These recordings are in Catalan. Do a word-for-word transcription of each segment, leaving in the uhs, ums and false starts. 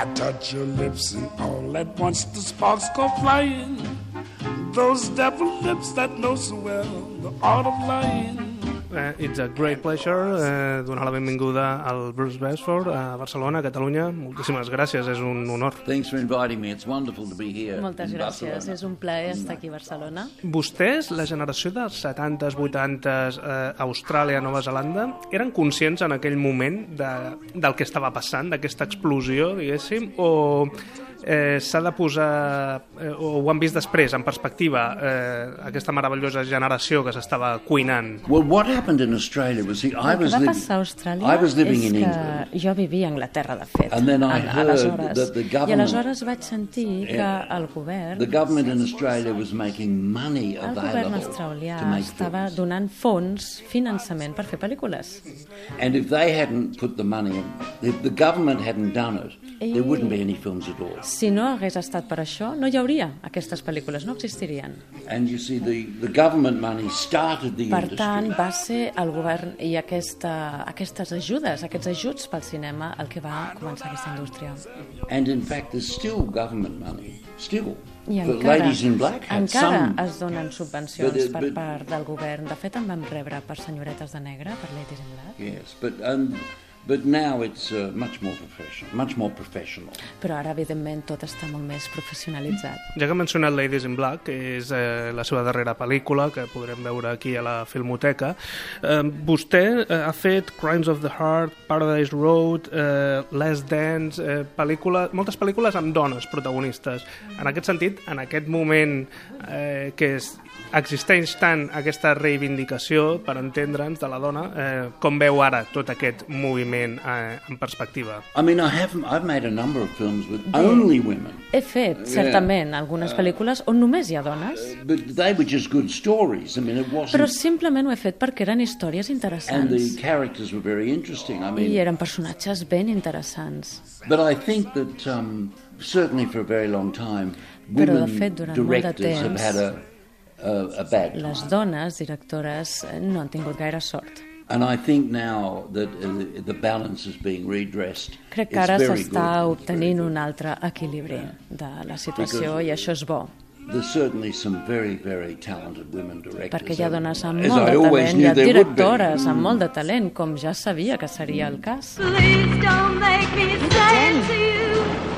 I touch your lips and all at once the sparks go flying. Those devil lips that know so well the art of lying. Uh, it's a great pleasure uh, donar la benvinguda al Bruce Beresford a Barcelona, a Catalunya. Moltíssimes gràcies, és un honor. Thanks for inviting me. It's wonderful to be here. Moltes gràcies, Barcelona. És un plaer estar aquí a Barcelona. Vostès, la generació dels setantes, vuitantes, eh, Austràlia, Nova Zelanda, eren conscients en aquell moment de, del que estava passant, d'aquesta explosió, diguéssim, o eh, s'ha de posar, eh, o ho han vist després, en perspectiva, eh, aquesta meravellosa generació que s'estava cuinant? Well, what happened in Australia was see, I el que was va living, passar a Austràlia I was living és in que England. Jo vivia a Anglaterra, de fet. And then I heard aleshores, that the government, I aleshores vaig sentir que el govern, the government in Australia was making money el govern available australià to make estava films. donant fons, finançament per fer pel·lícules. And if they hadn't put the money in, if the government hadn't done it, there wouldn't be any films at all. Si no hagués estat per això, no hi hauria aquestes pel·lícules, no existirien. And you see, the, the government money started the Per industry. tant, va ser el govern i aquesta, aquestes ajudes, aquests ajuts pel cinema, el que va començar aquesta indústria. And in fact, there's still government money, still. I But encara, Ladies in Black had encara some. es donen subvencions But, uh, per but- part del govern. De fet, en vam rebre per Senyoretes de Negre, per Ladies in Black. Yes, but um, but now it's uh, much more professional, much more professional. Però ara, evidentment, tot està molt més professionalitzat. Ja que ha mencionat Ladies in Black, que és eh, la seva darrera pel·lícula, que podrem veure aquí a la Filmoteca, eh, vostè eh, ha fet Crimes of the Heart, Paradise Road, eh, Last Dance, eh, pel·lícula, moltes pel·lícules amb dones protagonistes. En aquest sentit, en aquest moment eh, que és, existeix tant aquesta reivindicació, per entendre'ns, de la dona, eh, com veu ara tot aquest moviment eh, en perspectiva? I mean, I have I've made a number of films with only women, He fet, certament, algunes pel·lícules on només hi ha dones, but they were just good stories. I mean, it wasn't. però simplement ho he fet perquè eren històries And the interessants characters were very interesting. I i mean, eren personatges ben interessants. but I think that um, certainly for a very long time, Però, de women fet, durant molt de directors have temps, had a a, a bad Les time. dones directores eh, no han tingut gaire sort. And I think now that uh, the balance is being redressed. Crec que it's ara very s'està good. It's very obtenint good. un altre equilibri de la situació Because- i això és bo, There's certainly some very, very talented women directors. perquè hi ha dones amb As molt I de always talent, knew hi ha there would be. directores amb molt de talent, com ja sabia que seria el cas. Please don't make me say it to you.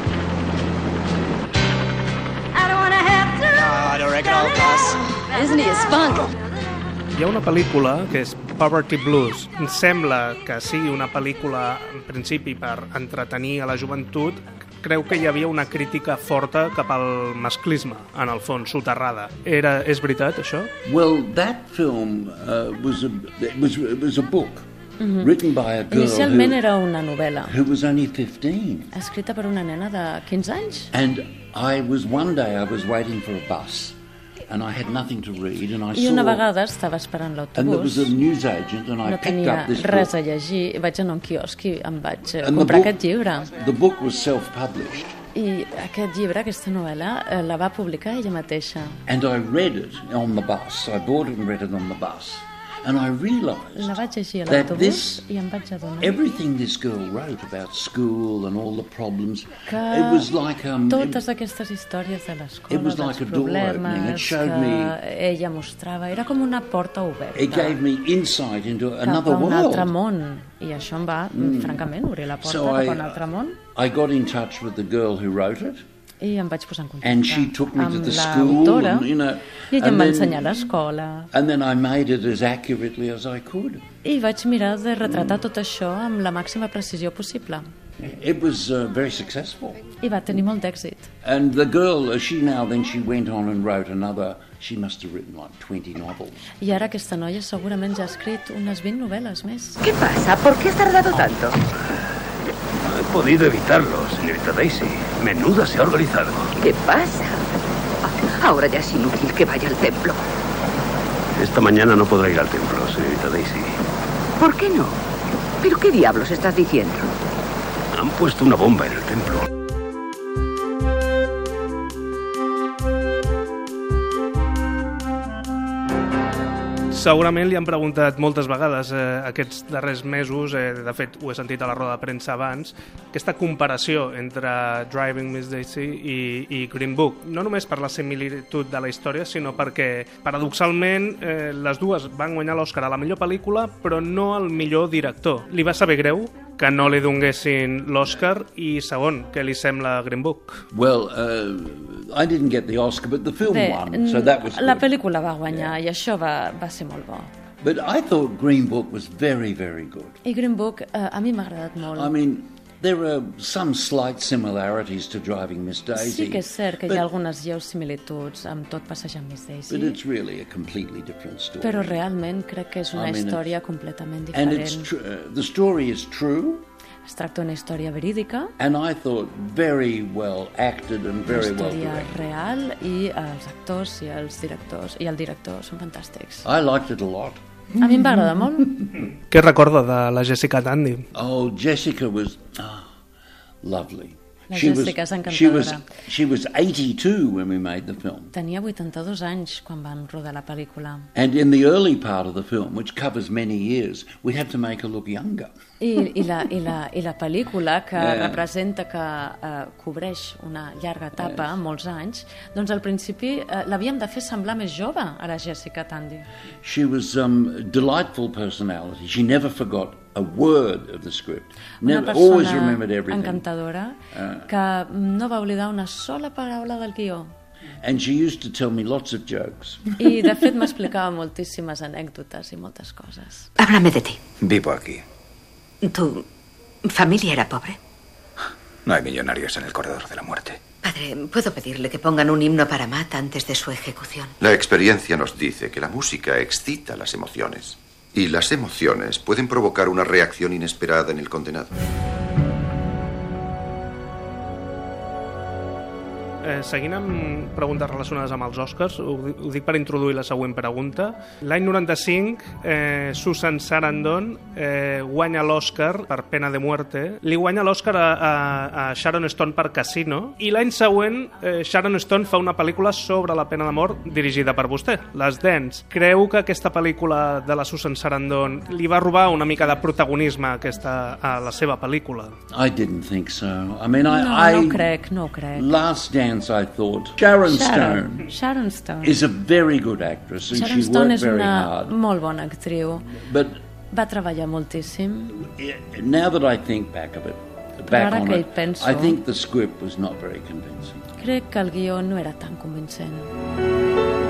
I don't wanna have to. I don't reckon I'll pass. Isn't he a spunk? Hi ha una pel·lícula que és Poverty Blues. Em sembla que sigui una pel·lícula, en principi, per entretenir a la joventut. Creu que hi havia una crítica forta cap al masclisme, en el fons, soterrada. Era, és veritat, això? Well, that film uh, was, a, it was, it was a book written by a girl Inicialment who, era una novel·la, who was only fifteen. escrita per una nena de quinze anys. And I was, one day I was waiting for a bus and I had nothing to read and I I saw... una vegada estava esperant and there was a l'autobús, newsagent and I no picked tenia up this res book. a llegir, vaig anar a un quiosc i em vaig eh, And the comprar book- aquest llibre. The book was self-published. I aquest llibre, aquesta novel·la, eh, la va publicar ella mateixa. And I read it on the bus. I bought it and read it on the bus. And I realised La vaig llegir a that l'autobús this, i em vaig adonar everything this girl wrote about school and all the problems, que it was like um, totes aquestes històries de It l'escola, was dels like a door opening. It problemes showed que me- ella mostrava, era com una porta oberta it gave me insight into cap another a un altre world. món. I això em va, francament, obrir la porta So cap I, a un altre món. I got in touch with the girl who wrote it, I em vaig posar en contacte and she took me to amb the school, l'autora and, you know, i ella em and va then- ensenyar l'escola and then I made it as accurately as I could. i vaig mirar de retratar tot això amb la màxima precisió possible. It was uh, very successful. I va tenir molt d'èxit. And the girl, uh, she now, then she went on and wrote another, she must have written like twenty novels. I ara aquesta noia segurament ja ha escrit unes vint novel·les més. ¿Qué pasa? ¿Por qué has tardado tanto? No he podido evitarlo, señorita Daisy. Menuda se ha organizado. ¿Qué pasa? Ah, ahora ya es inútil que vaya al templo. Esta mañana no podrá ir al templo, señorita Daisy. ¿Por qué no? ¿Pero qué diablos estás diciendo? Han puesto una bomba en el templo. Segurament li han preguntat moltes vegades eh, aquests darrers mesos, eh, de fet ho he sentit a la roda de premsa abans, aquesta comparació entre Driving Miss Daisy i, i Green Book, no només per la similitud de la història, sinó perquè paradoxalment eh, les dues van guanyar l'Oscar a la millor pel·lícula però no al millor director. Li va saber greu que no li donguessin l'Oscar? I segon, què li sembla Green Book? Well, uh, I didn't get the Oscar, but the film Bé, won, so that was la good. pel·lícula va guanyar yeah. i això va, va ser molt bo. But I thought Green Book was very, very good. I Green Book eh, a mi m'ha agradat molt. I mean, there are some slight similarities to Driving Miss Daisy. Sí que és cert que but, hi ha algunes lleus similituds amb tot passejant Miss Daisy. But it's really a completely different story. Però realment crec que és una I mean, història completament diferent. And it's tr- uh, the story is true. Es tracta d'una història verídica. And I thought very well acted and very well directed. Una directed. història real i els actors i els directors i el director són fantàstics. I liked it a lot. A mi em va agradar molt. Què recorda de la Jessica Tandy? Oh, Jessica was oh, lovely. La she Jessica was, és encantadora. she was, she was eighty-two when we made the film. Tenia vuitanta-dos anys quan van rodar la pel·lícula. And in the early part of the film, which covers many years, we had to make her look younger. I, i, la, i, la, I la pel·lícula que Yeah. representa que eh, cobreix una llarga etapa, yes. molts anys, doncs al principi eh, l'havíem de fer semblar més jove a la Jessica Tandy. She was um, a delightful personality. She never forgot a word of the script. Una Never, always persona remembered everything. encantadora Ah. que no va oblidar una sola paraula del guió. And she used to tell me lots of jokes. I de fet m'explicava moltíssimes anècdotes i moltes coses. Háblame de ti. Vivo aquí. ¿Tu familia era pobre? No hay millonarios en el corredor de la muerte. Padre, ¿puedo pedirle que pongan un himno para Matt antes de su ejecución? La experiencia nos dice que la música excita las emociones. Y las emociones pueden provocar una reacción inesperada en el condenado. Eh, seguint amb preguntes relacionades amb els Oscars, ho, ho dic per introduir la següent pregunta. L'any noranta-cinc, eh, Susan Sarandon eh, guanya l'Oscar per Pena de Muerte. Li guanya l'Oscar a, a, a Sharon Stone per Casino. I l'any següent, eh, Sharon Stone fa una pel·lícula sobre la pena de mort dirigida per vostè, Les Dents. Creu que aquesta pel·lícula de la Susan Sarandon li va robar una mica de protagonisme a, aquesta, a la seva pel·lícula? I didn't think so. I mean, I, No, I no crec, no crec. Last Dance, I thought. Sharon, Sharon, Stone Sharon Stone. is a very good actress and Sharon she Stone worked és very una hard. molt bona actriu. But Va treballar moltíssim. now that I think back of it, Però back ara on que hi it, penso, I think the script was not very convincing. crec que el guió no era tan convincent.